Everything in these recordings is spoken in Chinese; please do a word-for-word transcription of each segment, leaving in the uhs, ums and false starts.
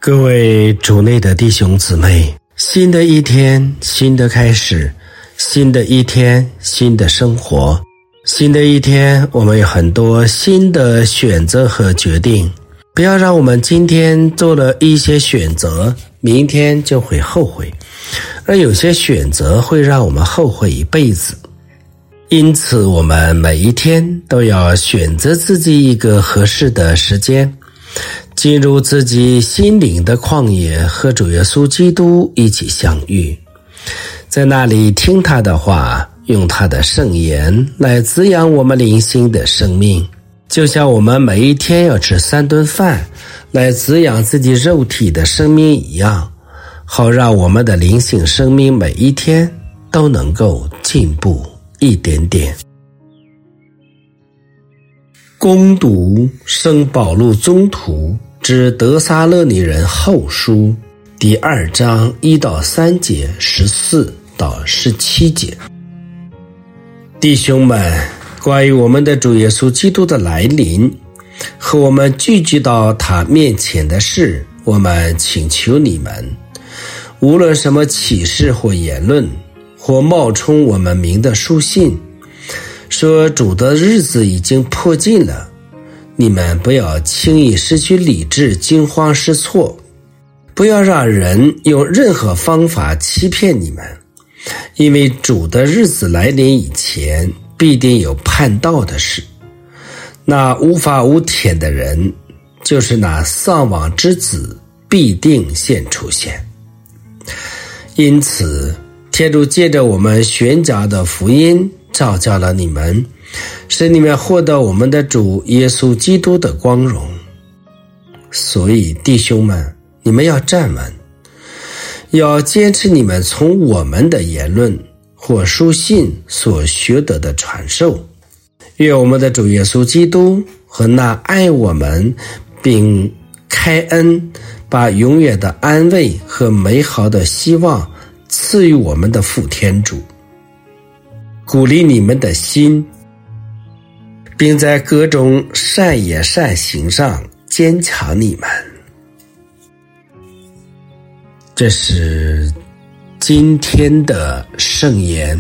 各位主内的弟兄姊妹，新的一天，新的开始，新的一天，新的生活，新的一天，我们有很多新的选择和决定。不要让我们今天做了一些选择，明天就会后悔，而有些选择会让我们后悔一辈子。因此，我们每一天都要选择自己一个合适的时间，进入自己心灵的旷野，和主耶稣基督一起相遇，在那里听他的话，用他的圣言来滋养我们灵性的生命，就像我们每一天要吃三顿饭来滋养自己肉体的生命一样，好让我们的灵性生命每一天都能够进步一点点。攻读圣保禄宗徒之得撒勒尼人后书第二章一到三节，十四到十七节。弟兄们，关于我们的主耶稣基督的来临和我们聚集到他面前的事，我们请求你们，无论什么启示或言论，或冒充我们名的书信，说主的日子已经迫近了，你们不要轻易失去理智，惊慌失措，不要让人用任何方法欺骗你们，因为主的日子来临以前，必定有叛道的事。那无法无天的人，就是那丧亡之子，必定先出现。因此，天主借着我们宣讲的福音召叫了你们，使你们获得我们的主耶稣基督的光荣。所以弟兄们，你们要站稳，要坚持你们从我们的言论或书信所学得的传授。愿我们的主耶稣基督和那爱我们并开恩，把永远的安慰和美好的希望赐予我们的父天主，鼓励你们的心，并在各种善言善行上坚强你们。这是今天的圣言。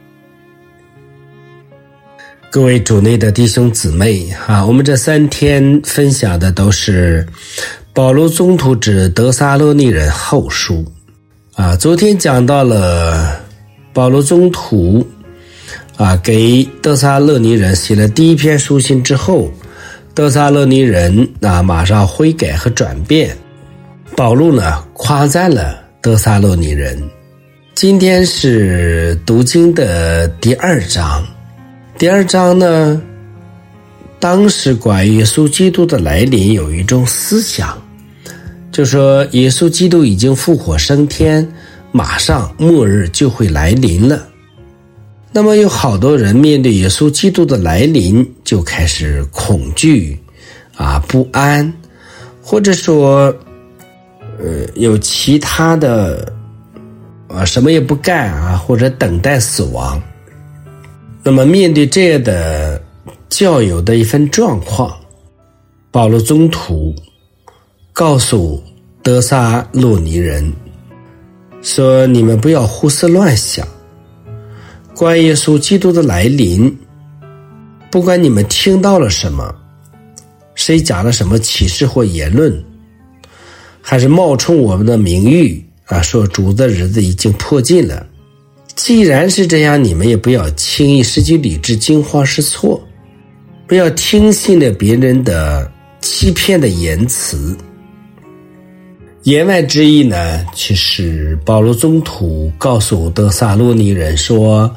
各位主内的弟兄姊妹啊，我们这三天分享的都是保禄宗徒之得撒勒尼人后书啊。昨天讲到了保禄宗徒啊，给得撒勒尼人写了第一篇书信之后，得撒勒尼人啊马上悔改和转变，保禄呢夸赞了得撒勒尼人。今天是读经的第二章，第二章呢，当时关于耶稣基督的来临有一种思想，就说耶稣基督已经复活升天，马上末日就会来临了。那么有好多人面对耶稣基督的来临就开始恐惧啊、不安，或者说呃有其他的啊什么也不干啊，或者等待死亡。那么面对这样的教友的一份状况，保禄宗徒告诉得撒勒尼人说，你们不要胡思乱想，关于耶稣基督的来临，不管你们听到了什么，谁讲了什么启示或言论，还是冒充我们的名誉啊，说主的日子已经迫近了，既然是这样，你们也不要轻易失去理智，惊慌失措，不要听信了别人的欺骗的言辞。言外之意呢，其实保禄宗徒告诉得撒勒尼人说，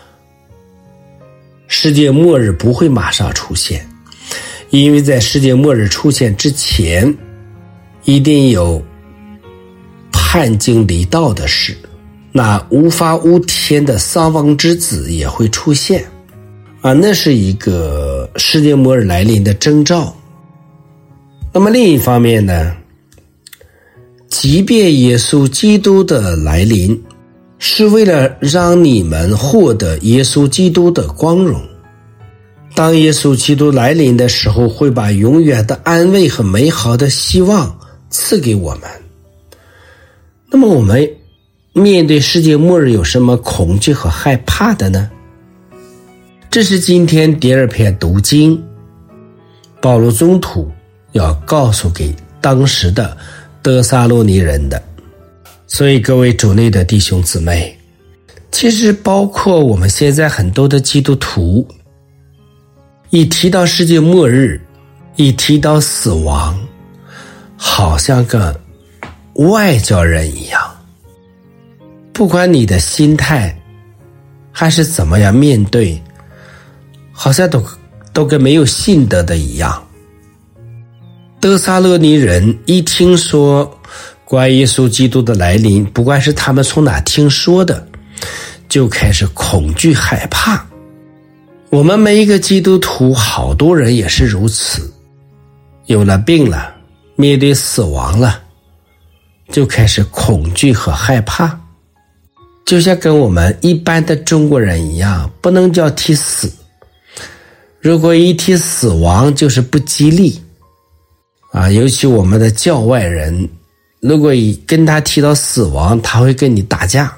世界末日不会马上出现，因为在世界末日出现之前，一定有叛经离道的事，那无法无天的丧亡之子也会出现啊，那是一个世界末日来临的征兆。那么另一方面呢，即便耶稣基督的来临是为了让你们获得耶稣基督的光荣，当耶稣基督来临的时候，会把永远的安慰和美好的希望赐给我们。那么我们面对世界末日有什么恐惧和害怕的呢？这是今天第二篇读经，保罗宗徒要告诉给当时的得撒洛尼人的。所以各位主内的弟兄姊妹，其实包括我们现在很多的基督徒，一提到世界末日，一提到死亡，好像个外教人一样，不管你的心态还是怎么样面对，好像都都跟没有信德的一样。得撒洛尼人一听说关于耶稣基督的来临，不管是他们从哪听说的，就开始恐惧害怕。我们每一个基督徒，好多人也是如此，有了病了，面对死亡了，就开始恐惧和害怕。就像跟我们一般的中国人一样，不能叫提死，如果一提死亡就是不吉利啊，尤其我们的教外人，如果跟他提到死亡，他会跟你打架。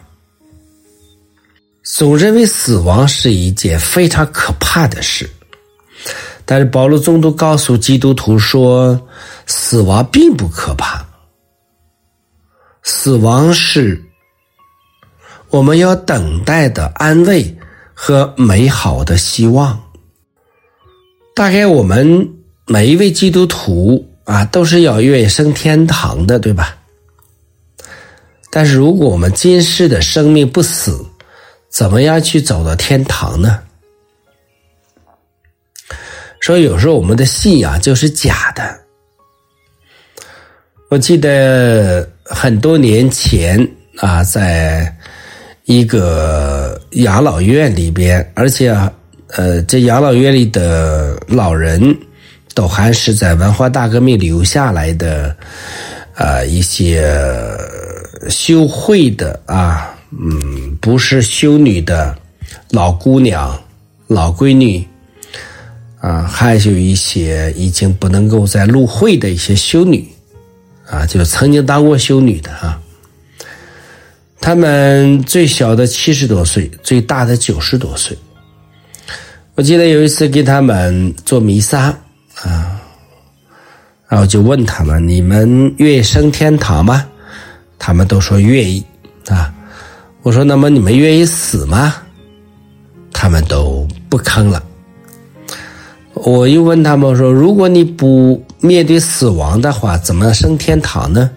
总认为死亡是一件非常可怕的事，但是保罗宗徒告诉基督徒说，死亡并不可怕，死亡是我们要等待的安慰和美好的希望。大概我们每一位基督徒啊，都是要愿意升天堂的，对吧？但是如果我们今世的生命不死，怎么样去走到天堂呢？所以有时候我们的信仰就是假的。我记得很多年前啊，在一个养老院里边，而且呃，这养老院里的老人都还是在文化大革命留下来的呃一些修会的啊，嗯，不是修女的老姑娘、老闺女啊，还有一些已经不能够再入会的一些修女啊，就曾经当过修女的啊。他们最小的七十多岁，最大的九十多岁。我记得有一次给他们做弥撒啊，然后就问他们：你们愿意升天堂吗？他们都说愿意啊。我说：那么你们愿意死吗？他们都不吭了。我又问他们说：如果你不面对死亡的话，怎么升天堂呢？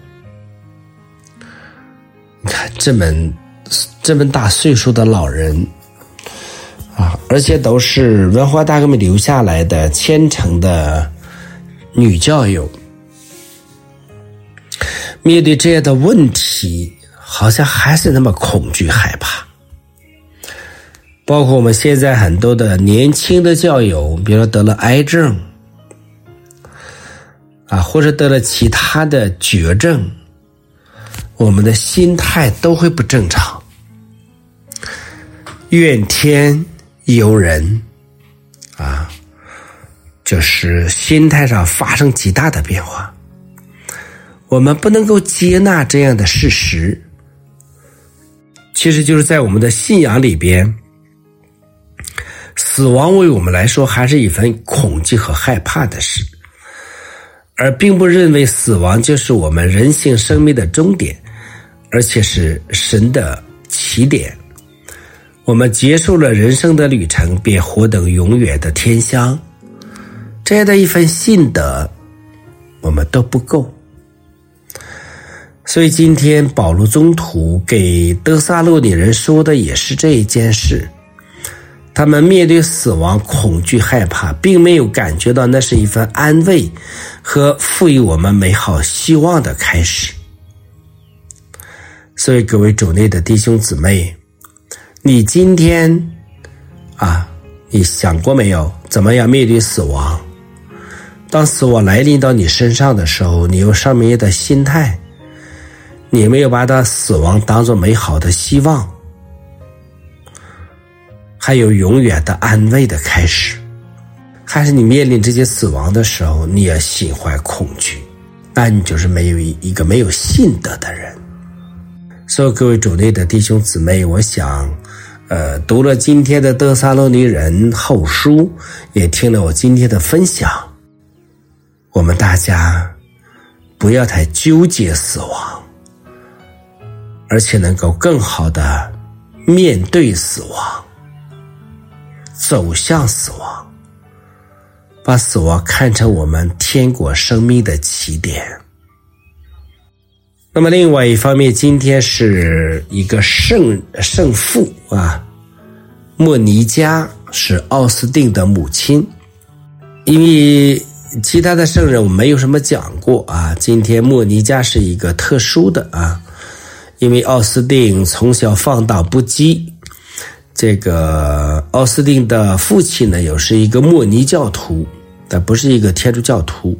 你看这么这么大岁数的老人啊，而且都是文化大革命留下来的虔诚的女教友，面对这样的问题，好像还是那么恐惧害怕。包括我们现在很多的年轻的教友，比如说得了癌症啊，或者得了其他的绝症，我们的心态都会不正常，怨天尤人啊，就是心态上发生极大的变化。我们不能够接纳这样的事实，其实就是在我们的信仰里边，死亡为我们来说还是一份恐惧和害怕的事，而并不认为死亡就是我们人性生命的终点，而且是神的起点。我们结束了人生的旅程，便获得永远的天乡。这样的一份信德，我们都不够。所以今天保罗宗徒给得撒洛尼人说的也是这一件事。他们面对死亡恐惧害怕，并没有感觉到那是一份安慰和赋予我们美好希望的开始。所以各位主内的弟兄姊妹，你今天啊，你想过没有怎么样面对死亡？当死亡来临到你身上的时候，你有什么样的心态？你有没有把它死亡当作美好的希望，还有永远的安慰的开始？还是你面临这些死亡的时候，你也心怀恐惧？ 那你就是没有一个没有信德的人。所以各位主内的弟兄姊妹，我想呃，读了今天的得撒罗尼人后书，也听了我今天的分享，我们大家不要太纠结死亡，而且能够更好的面对死亡，走向死亡，把死亡看成我们天国生命的起点。那么另外一方面，今天是一个圣圣父啊，莫尼加是奥斯定的母亲。因为其他的圣人我没有什么讲过啊，今天莫尼加是一个特殊的啊，因为奥斯定从小放荡不羁，这个奥斯定的父亲呢又是一个莫尼教徒，但不是一个天主教徒，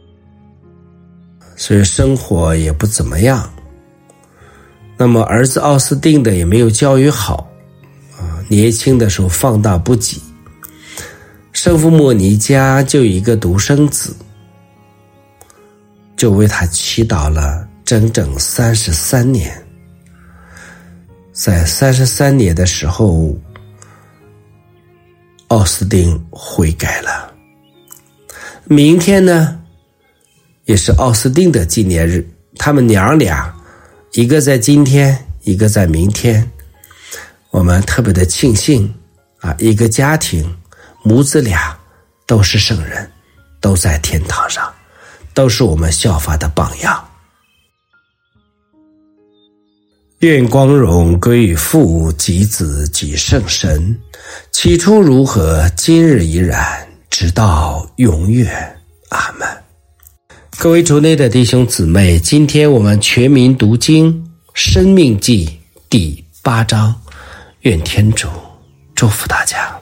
所以生活也不怎么样。那么儿子奥斯定的也没有教育好啊，年轻的时候放荡不羁。圣父莫尼加就有一个独生子，就为他祈祷了整整三十三年。在三十三年的时候，奥斯定悔改了。明天呢也是奥斯定的纪念日，他们娘俩一个在今天，一个在明天，我们特别的庆幸啊，一个家庭母子俩都是圣人，都在天堂上，都是我们效法的榜样。愿光荣归于父及子及圣神，起初如何，今日依然，直到永远。阿们。各位主内的弟兄姊妹，今天我们全民读经《申命记》第八章，愿天主祝福大家。